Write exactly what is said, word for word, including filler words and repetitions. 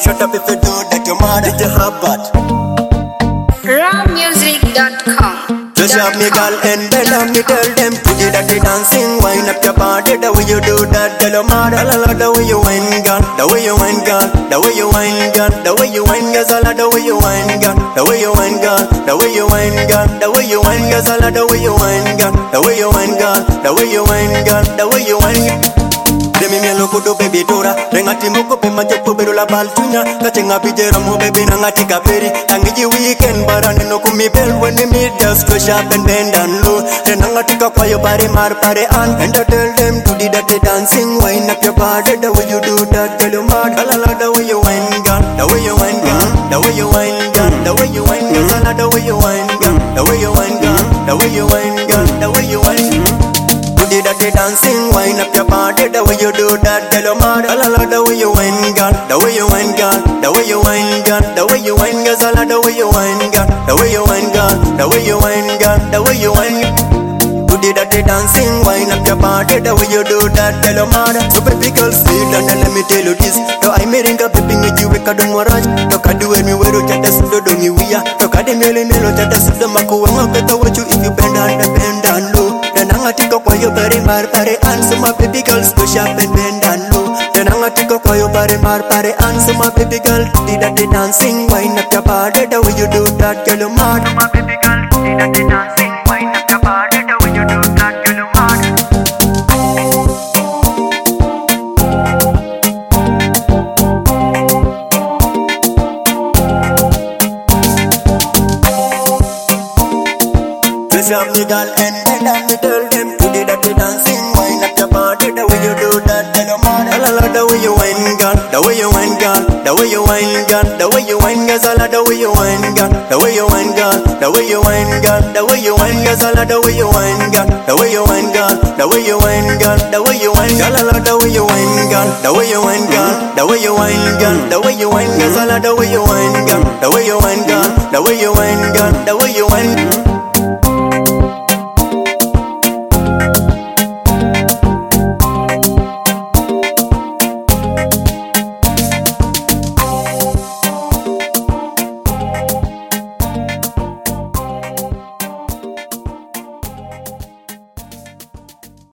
Shut up if you do that, your mother did you have bad. raw music dot com. Just have me girl and bend and me tell them to do that they dancing, wind up your body, the way you do that, tell your mother, la la, the way you wind, girl, the way you wind, girl, the way you wind, girl, the way you wind, girl, la the way you wind, girl, the way you wind, girl, the way you wind, girl, the way you wind, girl, la the way you wind, girl, the way you wind, girl, the way you wind, girl, the way you wind. Demi mi loco do baby tora, rengati moko pe majopo beru la baltunya, kachenga bijera mo baby nangati kaperi, angiji weekend barani no kumi bell when we meet just to sharp and bend and low, renangati kwa yo pare mar pare an, and I tell them to do that dancing, wind up your body, the way you do that, tell your mad, la la the way you wind, girl, the way you wind, girl, the way you wind, girl, the way you wind, girl, la the way you wind, girl, the way you wind, girl, the way you wind, girl, the way you wind. Do that they dancing, wind up your body, the way you do that, tell your mother, la la, the way you wind, girl, the way you wind, girl, the way you wind, girl, the way you wind, girl, la the way you wind, girl, the way you wind, girl, the way you wind, girl, the way you wind. Do that they dancing, wind up your body, the way you do that, tell your mother. So baby girl, sit down and let me tell you this. No, I made a baby with you, we can't do more. Toka do any way to chat us, do do me we are. Toka de mele melo chat us, the maku and I'll get what you if you bend down, bend down low. Then I'm gonna take up your body, mar pare, and so my baby girls go sharp and bend down low. Then I'm gonna take up your body, mar pare, and so my baby girl did that they dancing, wind up your body, the way you do that, girl, you mad. My baby girl did that they dancing, wind up your body, the way you do that, girl, you mad. Just have me girl and bend and me tell them to do that they dancing, wind up your body, the way you do that, tell your mother, la la, the way you wind, girl, the way you wind, girl, the way you wind, girl, the way you wind, girl, la the way you wind, girl, the way you wind, girl, the way you wind, girl, the way you wind, girl, la the way you wind, girl, the way you wind, girl, the way you wind, girl, the way you wind, girl, la the way you wind, girl, the way you wind, girl, the way you wind, girl, the way you wind, girl, la the way you wind, girl, the way you wind, girl, the way you wind, girl, the way you wind.